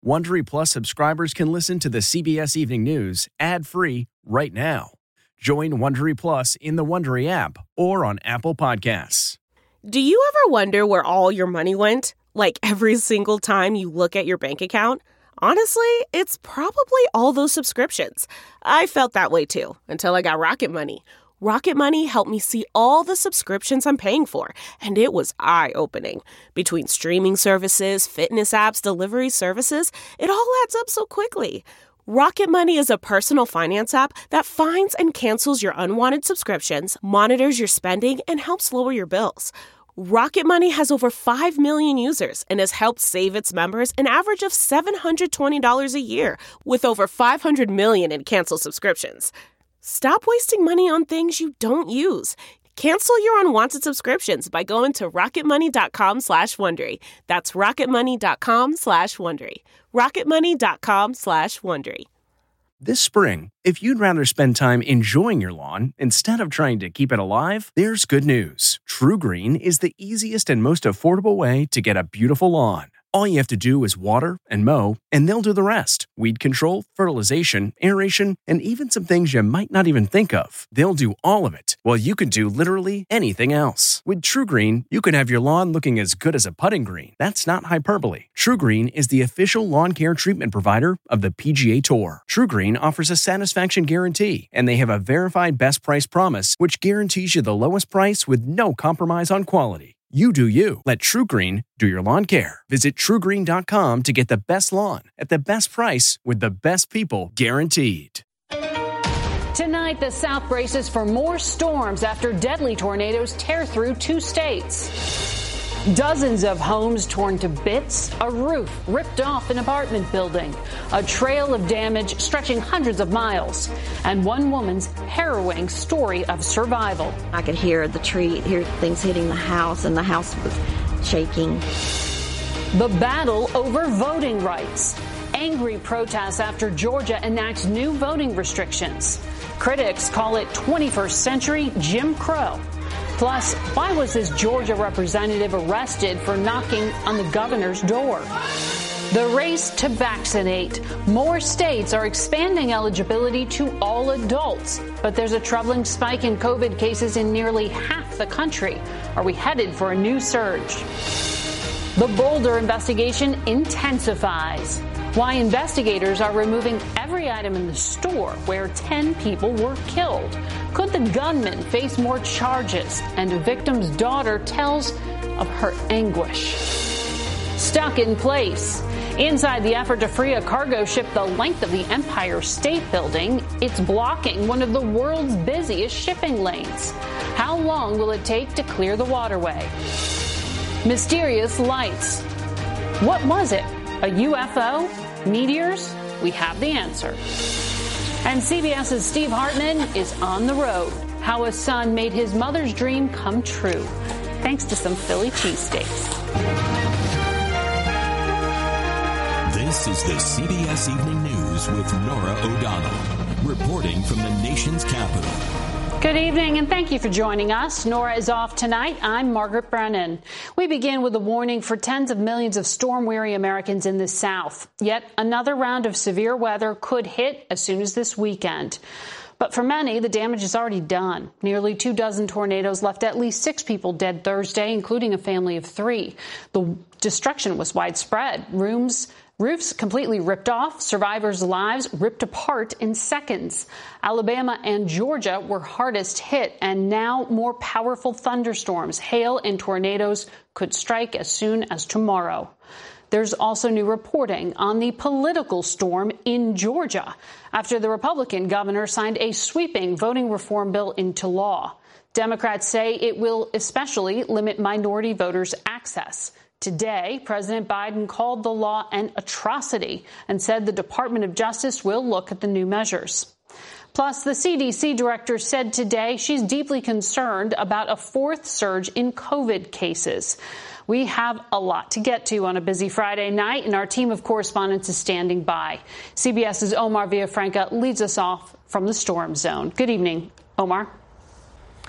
Wondery Plus subscribers can listen to the CBS Evening News ad-free right now. Join Wondery Plus in the Wondery app or on Apple Podcasts. Do you ever wonder where all your money went? Like every single time you look at your bank account? Honestly, it's probably all those subscriptions. I felt that way too, until I got Rocket Money. Rocket Money helped me see all the subscriptions I'm paying for, and it was eye-opening. Between streaming services, fitness apps, delivery services, it all adds up so quickly. Rocket Money is a personal finance app that finds and cancels your unwanted subscriptions, monitors your spending, and helps lower your bills. Rocket Money has over 5 million users and has helped save its members an average of $720 a year, with over 500 million in canceled subscriptions. Stop wasting money on things you don't use. Cancel your unwanted subscriptions by going to rocketmoney.com/Wondery. That's rocketmoney.com/Wondery. rocketmoney.com/Wondery. This spring, if you'd rather spend time enjoying your lawn instead of trying to keep it alive, there's good news. TruGreen is the easiest and most affordable way to get a beautiful lawn. All you have to do is water and mow, and they'll do the rest. Weed control, fertilization, aeration, and even some things you might not even think of. They'll do all of it, while you can do literally anything else. With TruGreen, you can have your lawn looking as good as a putting green. That's not hyperbole. TruGreen is the official lawn care treatment provider of the PGA Tour. TruGreen offers a satisfaction guarantee, and they have a verified best price promise, which guarantees you the lowest price with no compromise on quality. You do you. Let TruGreen do your lawn care. Visit TruGreen.com to get the best lawn at the best price with the best people guaranteed. Tonight, the South braces for more storms after deadly tornadoes tear through 2 states. Dozens of homes torn to bits, a roof ripped off an apartment building, a trail of damage stretching hundreds of miles, and one woman's harrowing story of survival. I could hear things hitting the house, and the house was shaking. The battle over voting rights. Angry protests after Georgia enacts new voting restrictions. Critics call it 21st century Jim Crow. Plus, why was this Georgia representative arrested for knocking on the governor's door? The race to vaccinate. More states are expanding eligibility to all adults, but there's a troubling spike in COVID cases in nearly half the country. Are we headed for a new surge? The Boulder investigation intensifies. Why investigators are removing every item in the store where 10 people were killed. Could the gunman face more charges? And a victim's daughter tells of her anguish. Stuck in place. Inside the effort to free a cargo ship the length of the Empire State Building, it's blocking one of the world's busiest shipping lanes. How long will it take to clear the waterway? Mysterious lights. What was it? A UFO? Meteors? We have the answer. And CBS's Steve Hartman is on the road. How a son made his mother's dream come true, thanks to some Philly cheesesteaks. This is the CBS Evening News with Norah O'Donnell, reporting from the nation's capital. Good evening, and thank you for joining us. Norah is off tonight. I'm Margaret Brennan. We begin with a warning for tens of millions of storm-weary Americans in the South. Yet another round of severe weather could hit as soon as this weekend. But for many, the damage is already done. Nearly 24 tornadoes left at least 6 people dead Thursday, including a family of 3. The destruction was widespread. Roofs completely ripped off, survivors' lives ripped apart in seconds. Alabama and Georgia were hardest hit, and now more powerful thunderstorms, hail, and tornadoes could strike as soon as tomorrow. There's also new reporting on the political storm in Georgia after the Republican governor signed a sweeping voting reform bill into law. Democrats say it will especially limit minority voters' access. Today, President Biden called the law an atrocity and said the Department of Justice will look at the new measures. Plus, the CDC director said today she's deeply concerned about a 4th surge in COVID cases. We have a lot to get to on a busy Friday night, and our team of correspondents is standing by. CBS's Omar Villafranca leads us off from the storm zone. Good evening, Omar.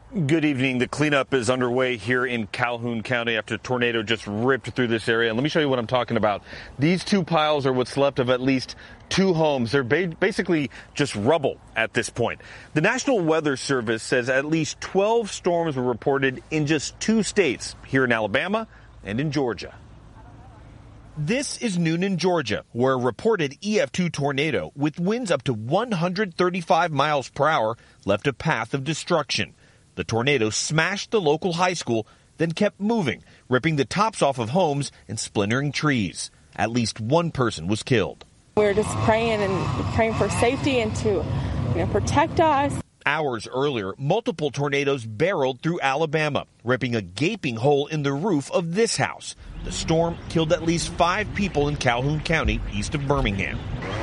Good evening. The cleanup is underway here in Calhoun County after a tornado just ripped through this area. And let me show you what I'm talking about. These two piles are what's left of at least two homes. They're basically just rubble at this point. The National Weather Service says at least 12 storms were reported in just 2 states, here in Alabama and in Georgia. This is Noonan, Georgia, where a reported EF2 tornado with winds up to 135 miles per hour left a path of destruction. The tornado smashed the local high school, then kept moving, ripping the tops off of homes and splintering trees. At least one person was killed. We're just praying for safety and to protect us. Hours earlier, multiple tornadoes barreled through Alabama, ripping a gaping hole in the roof of this house. The storm killed at least 5 people in Calhoun County, east of Birmingham.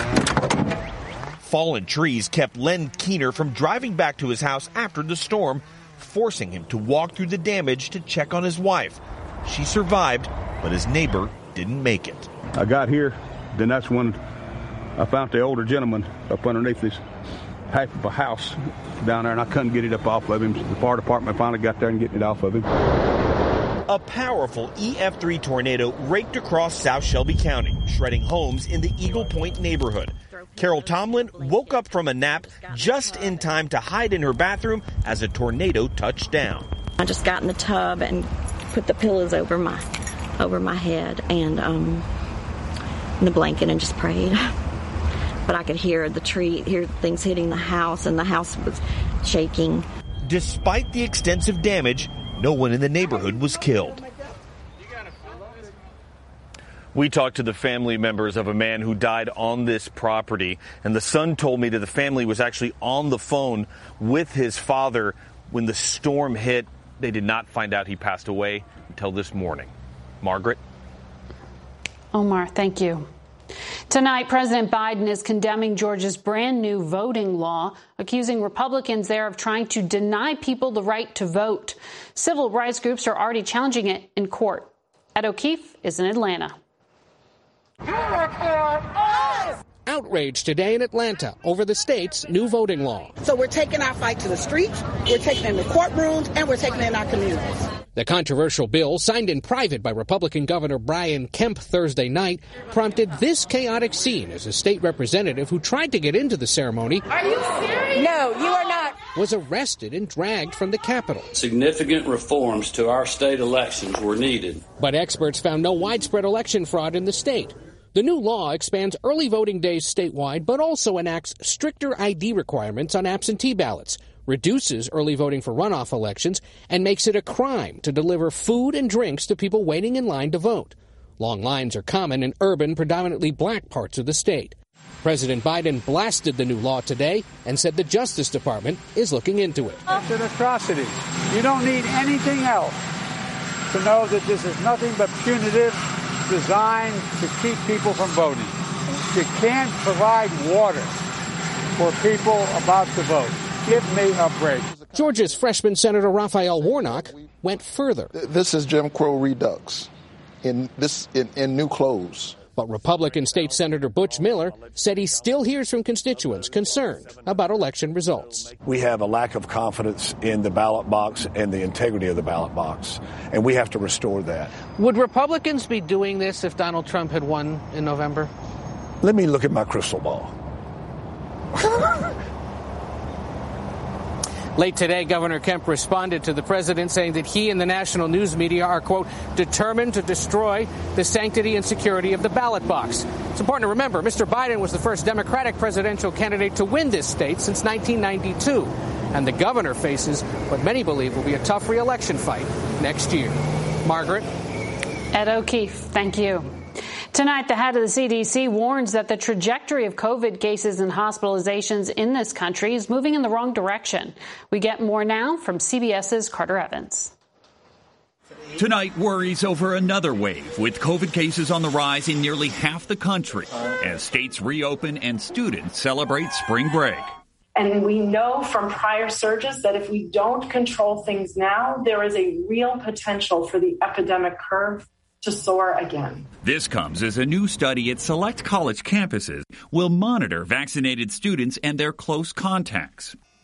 Fallen trees kept Len Keener from driving back to his house after the storm, forcing him to walk through the damage to check on his wife. She survived, but his neighbor didn't make it. I got here, then that's when I found the older gentleman up underneath this half of a house down there, and I couldn't get it up off of him. So the fire department finally got there and getting it off of him. A powerful EF3 tornado raked across South Shelby County, shredding homes in the Eagle Point neighborhood. Carol Tomlin woke up from a nap just in time to hide in her bathroom as a tornado touched down. I just got in the tub and put the pillows over my head and the blanket and just prayed. But I could hear things hitting the house, and the house was shaking. Despite the extensive damage, no one in the neighborhood was killed. We talked to the family members of a man who died on this property, and the son told me that the family was actually on the phone with his father when the storm hit. They did not find out he passed away until this morning. Margaret? Omar, thank you. Tonight, President Biden is condemning Georgia's brand new voting law, accusing Republicans there of trying to deny people the right to vote. Civil rights groups are already challenging it in court. Ed O'Keefe is in Atlanta. Outrage today in Atlanta over the state's new voting law. So we're taking our fight to the streets, we're taking it in the courtrooms, and we're taking it in our communities. The controversial bill, signed in private by Republican Governor Brian Kemp Thursday night, prompted this chaotic scene as a state representative who tried to get into the ceremony. Are you serious? No, you are not. Was arrested and dragged from the Capitol. Significant reforms to our state elections were needed. But experts found no widespread election fraud in the state. The new law expands early voting days statewide, but also enacts stricter ID requirements on absentee ballots, reduces early voting for runoff elections, and makes it a crime to deliver food and drinks to people waiting in line to vote. Long lines are common in urban, predominantly black parts of the state. President Biden blasted the new law today and said the Justice Department is looking into it. It's an atrocity. You don't need anything else to know that this is nothing but punitive, designed to keep people from voting. You can't provide water for people about to vote. Give me a break. Georgia's freshman Senator Raphael Warnock went further. This is Jim Crow Redux in new clothes. But Republican State Senator Butch Miller said he still hears from constituents concerned about election results. We have a lack of confidence in the ballot box and the integrity of the ballot box, and we have to restore that. Would Republicans be doing this if Donald Trump had won in November? Let me look at my crystal ball. Late today, Governor Kemp responded to the president, saying that he and the national news media are, quote, determined to destroy the sanctity and security of the ballot box. It's important to remember, Mr. Biden was the first Democratic presidential candidate to win this state since 1992. And the governor faces what many believe will be a tough re-election fight next year. Margaret? Ed O'Keefe, thank you. Tonight, the head of the CDC warns that the trajectory of COVID cases and hospitalizations in this country is moving in the wrong direction. We get more now from CBS's Carter Evans. Tonight, worries over another wave, with COVID cases on the rise in nearly half the country as states reopen and students celebrate spring break. And we know from prior surges that if we don't control things now, there is a real potential for the epidemic curve to soar again. This comes as a new study at select college campuses will monitor vaccinated students and their close contacts.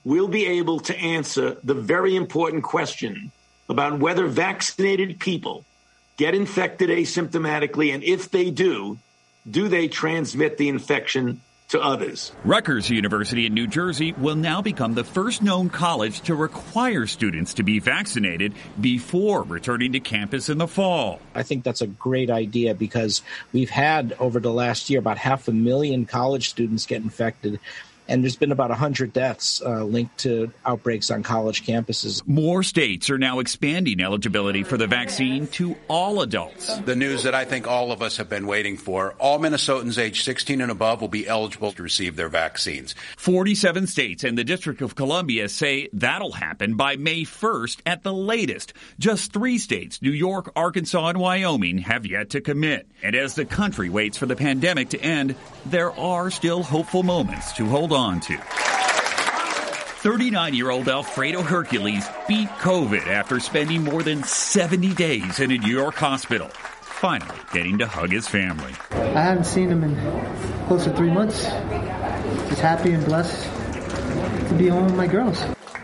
we'll be able to answer the very important question about whether vaccinated people get infected asymptomatically, and if they do they transmit the infection to others. Rutgers University in New Jersey will now become the first known college to require students to be vaccinated before returning to campus in the fall. I think that's a great idea because we've had over the last year about 500,000 college students get infected. And there's been about 100 deaths linked to outbreaks on college campuses. More states are now expanding eligibility for the vaccine to all adults. The news that I think all of us have been waiting for, all Minnesotans age 16 and above will be eligible to receive their vaccines. 47 states and the District of Columbia say that'll happen by May 1st at the latest. Just 3 states, New York, Arkansas, and Wyoming, have yet to commit. And as the country waits for the pandemic to end, there are still hopeful moments to hold on to. 39-year-old Alfredo Hercules beat COVID after spending more than 70 days in a New York hospital, finally getting to hug his family. I haven't seen him in close to 3 months. Just happy and blessed to be home with my girls.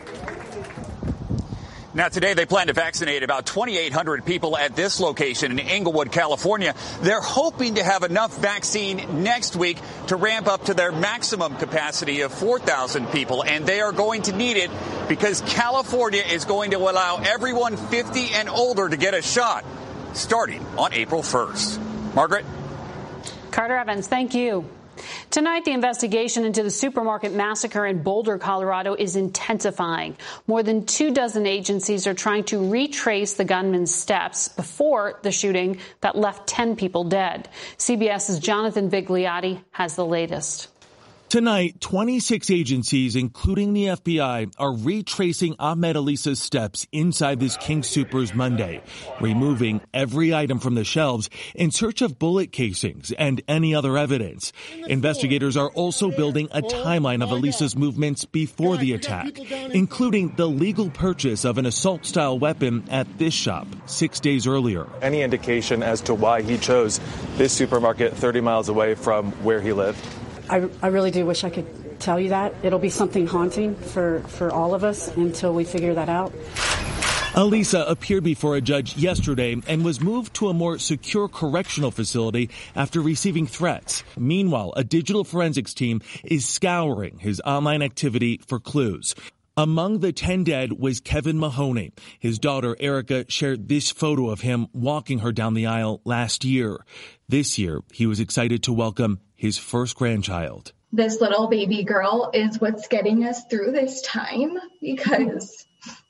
Now, today they plan to vaccinate about 2,800 people at this location in Inglewood, California. They're hoping to have enough vaccine next week to ramp up to their maximum capacity of 4,000 people. And they are going to need it because California is going to allow everyone 50 and older to get a shot starting on April 1st. Margaret? Carter Evans, thank you. Tonight, the investigation into the supermarket massacre in Boulder, Colorado is intensifying. More than 24 agencies are trying to retrace the gunman's steps before the shooting that left 10 people dead. CBS's Jonathan Vigliotti has the latest. Tonight, 26 agencies, including the FBI, are retracing Ahmed Alisa's steps inside this King Soopers Monday, removing every item from the shelves in search of bullet casings and any other evidence. Investigators are also building a timeline of Alisa's movements before the attack, including the legal purchase of an assault-style weapon at this shop 6 days earlier. Any indication as to why he chose this supermarket 30 miles away from where he lived? I really do wish I could tell you that. It'll be something haunting for all of us until we figure that out. Alisa appeared before a judge yesterday and was moved to a more secure correctional facility after receiving threats. Meanwhile, a digital forensics team is scouring his online activity for clues. Among the 10 dead was Kevin Mahoney. His daughter, Erica, shared this photo of him walking her down the aisle last year. This year, he was excited to welcome his first grandchild. This little baby girl is what's getting us through this time because,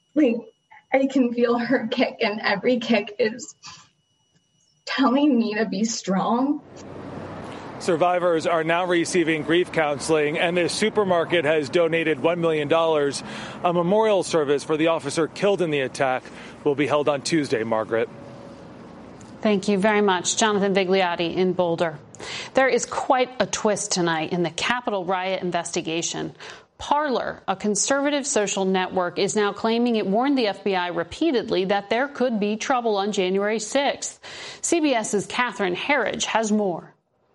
I can feel her kick, and every kick is telling me to be strong. Survivors are now receiving grief counseling, and this supermarket has donated $1 million. A memorial service for the officer killed in the attack will be held on Tuesday, Margaret. Thank you very much, Jonathan Vigliotti in Boulder. There is quite a twist tonight in the Capitol riot investigation. Parler, a conservative social network, is now claiming it warned the FBI repeatedly that there could be trouble on January 6th. CBS's Catherine Herridge has more.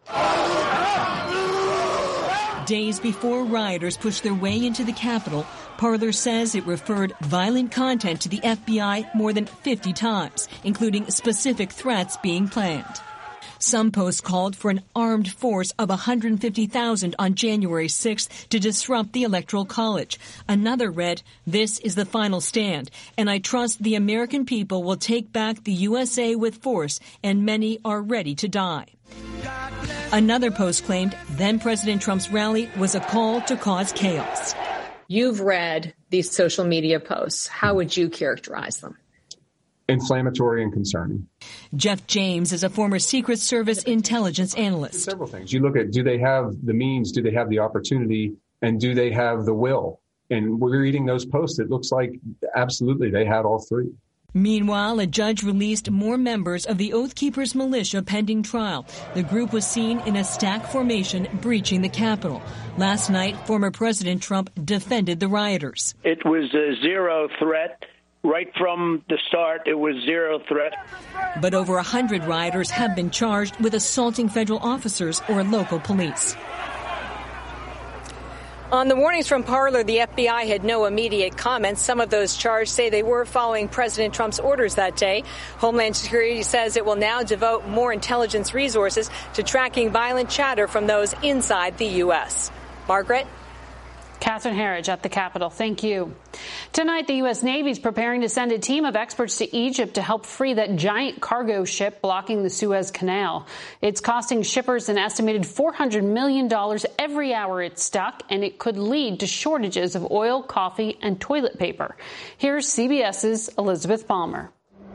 Days before rioters pushed their way into the Capitol, Parler says it referred violent content to the FBI more than 50 times, including specific threats being planned. Some posts called for an armed force of 150,000 on January 6th to disrupt the Electoral College. Another read, "This is the final stand, and I trust the American people will take back the USA with force, and many are ready to die." Another post claimed then President Trump's rally was a call to cause chaos. You've read these social media posts. How would you characterize them? Inflammatory and concerning. Jeff James is a former Secret Service intelligence analyst. Several things. You look at, do they have the means, do they have the opportunity, and do they have the will? And we're reading those posts. It looks like absolutely they had all three. Meanwhile, a judge released more members of the Oath Keepers militia pending trial. The group was seen in a stack formation breaching the Capitol. Last night, former President Trump defended the rioters. It was a zero threat. Right from the start, it was zero threat. But over 100 rioters have been charged with assaulting federal officers or local police. On the warnings from Parler, the FBI had no immediate comments. Some of those charged say they were following President Trump's orders that day. Homeland Security says it will now devote more intelligence resources to tracking violent chatter from those inside the U.S. Margaret? Catherine Herridge at the Capitol. Thank you. Tonight, the U.S. Navy is preparing to send a team of experts to Egypt to help free that giant cargo ship blocking the Suez Canal. It's costing shippers an estimated $400 million every hour it's stuck, and it could lead to shortages of oil, coffee, and toilet paper. Here's CBS's Elizabeth Palmer.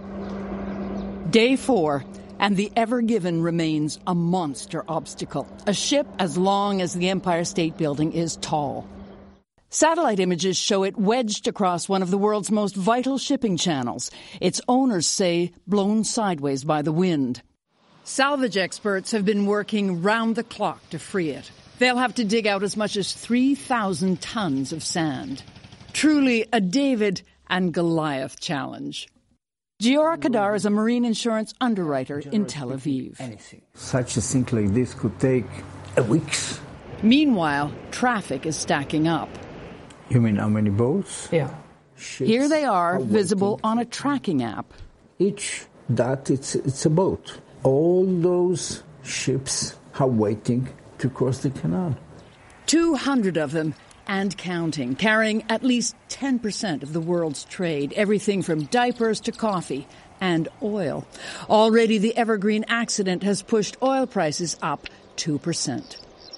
Day 4. And the Ever Given remains a monster obstacle. A ship as long as the Empire State Building is tall. Satellite images show it wedged across one of the world's most vital shipping channels. Its owners say blown sideways by the wind. Salvage experts have been working round the clock to free it. They'll have to dig out as much as 3,000 tons of sand. Truly a David and Goliath challenge. Giora Kadar is a marine insurance underwriter in Tel Aviv. Such a thing like this could take weeks. Meanwhile, traffic is stacking up. You mean how many boats? Yeah. Here they are, visible on a tracking app. Each dot, it's a boat. All those ships are waiting to cross the canal. 200 of them and counting, carrying at least 10% of the world's trade, everything from diapers to coffee and oil. Already the Evergreen accident has pushed oil prices up 2%.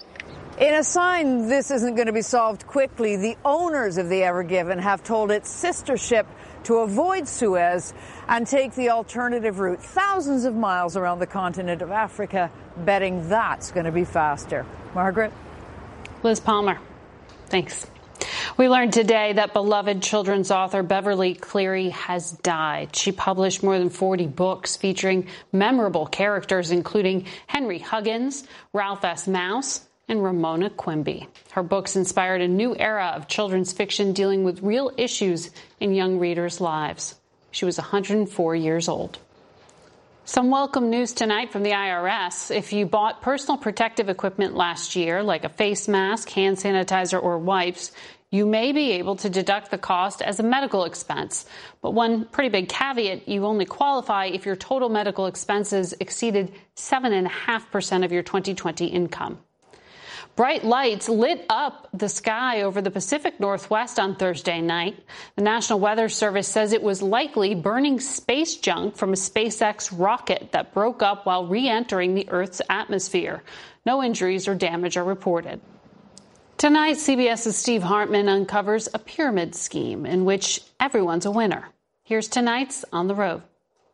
In a sign this isn't going to be solved quickly, the owners of the Ever Given have told its sister ship to avoid Suez and take the alternative route thousands of miles around the continent of Africa, betting that's going to be faster. Margaret? Liz Palmer. Thanks. We learned today that beloved children's author Beverly Cleary has died. She published more than 40 books featuring memorable characters, including Henry Huggins, Ralph S. Mouse, and Ramona Quimby. Her books inspired a new era of children's fiction dealing with real issues in young readers' lives. She was 104 years old. Some welcome news tonight from the IRS. If you bought personal protective equipment last year, like a face mask, hand sanitizer, or wipes, you may be able to deduct the cost as a medical expense. But one pretty big caveat, you only qualify if your total medical expenses exceeded 7.5% of your 2020 income. Bright lights lit up the sky over the Pacific Northwest on Thursday night. The National Weather Service says it was likely burning space junk from a SpaceX rocket that broke up while re-entering the Earth's atmosphere. No injuries or damage are reported. Tonight, CBS's Steve Hartman uncovers a pyramid scheme in which everyone's a winner. Here's tonight's On the Road.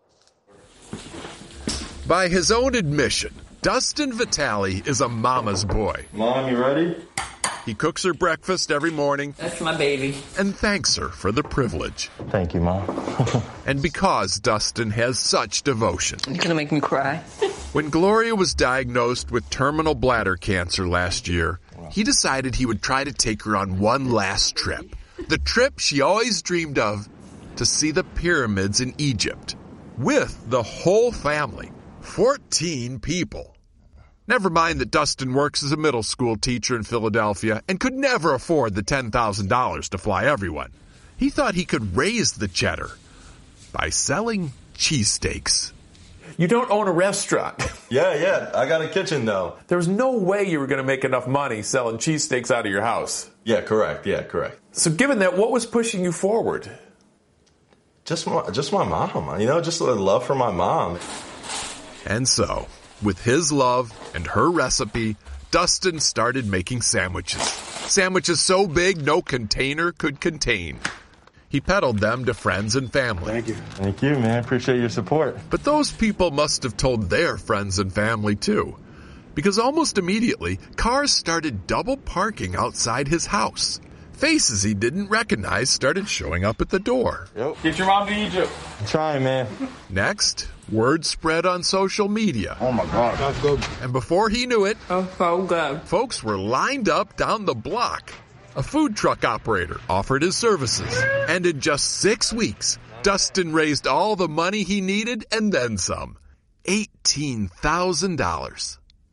By his own admission, Dustin Vitale is a mama's boy. Mom, you ready? He cooks her breakfast every morning. That's my baby. And thanks her for the privilege. Thank you, Mom. And because Dustin has such devotion. You're going to make me cry. When Gloria was diagnosed with terminal bladder cancer last year, he decided he would try to take her on one last trip. The trip she always dreamed of, to see the pyramids in Egypt. With the whole family. 14 people. Never mind that Dustin works as a middle school teacher in Philadelphia and could never afford the $10,000 to fly everyone. He thought he could raise the cheddar by selling cheesesteaks. You don't own a restaurant. Yeah. I got a kitchen, though. There was no way you were going to make enough money selling cheesesteaks out of your house. Yeah, correct. So given that, what was pushing you forward? Just my mom. Just a love for my mom. And so, with his love and her recipe, Dustin started making sandwiches. Sandwiches so big no container could contain. He peddled them to friends and family. Thank you, man. Appreciate your support. But those people must have told their friends and family, too. Because almost immediately, cars started double parking outside his house. Faces he didn't recognize started showing up at the door. Yep. Get your mom to Egypt. I'm trying, man. Next, word spread on social media. Oh, my God. That's good. And before he knew it, so good. Folks were lined up down the block. A food truck operator offered his services. And in just 6 weeks, Dustin raised all the money he needed and then some. $18,000.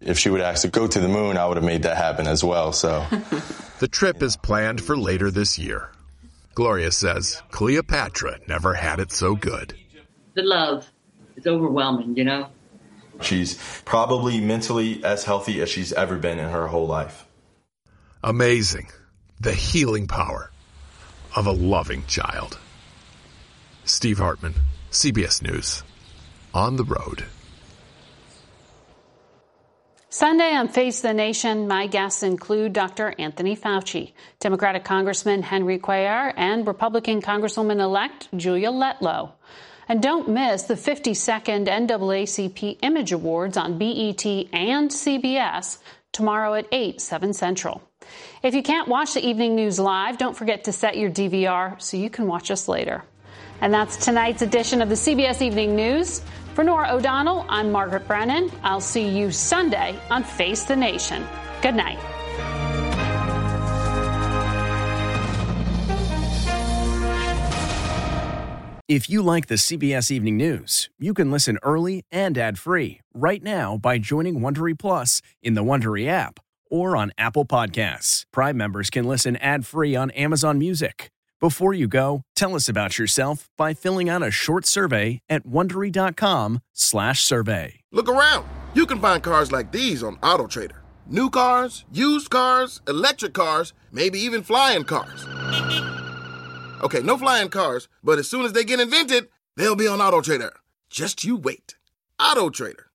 If she would ask to go to the moon, I would have made that happen as well. So the trip is planned for later this year. Gloria says Cleopatra never had it so good. The love is overwhelming, you know? She's probably mentally as healthy as she's ever been in her whole life. Amazing. The healing power of a loving child. Steve Hartman, CBS News. On the road. Sunday on Face the Nation, my guests include Dr. Anthony Fauci, Democratic Congressman Henry Cuellar, and Republican Congresswoman-elect Julia Letlow. And don't miss the 52nd NAACP Image Awards on BET and CBS tomorrow at 8, 7 Central. If you can't watch the evening news live, don't forget to set your DVR so you can watch us later. And that's tonight's edition of the CBS Evening News. For Norah O'Donnell, I'm Margaret Brennan. I'll see you Sunday on Face the Nation. Good night. If you like the CBS Evening News, you can listen early and ad-free right now by joining Wondery Plus in the Wondery app or on Apple Podcasts. Prime members can listen ad-free on Amazon Music. Before you go, tell us about yourself by filling out a short survey at Wondery.com/survey. Look around. You can find cars like these on AutoTrader. New cars, used cars, electric cars, maybe even flying cars. Okay, no flying cars, but as soon as they get invented, they'll be on AutoTrader. Just you wait. AutoTrader.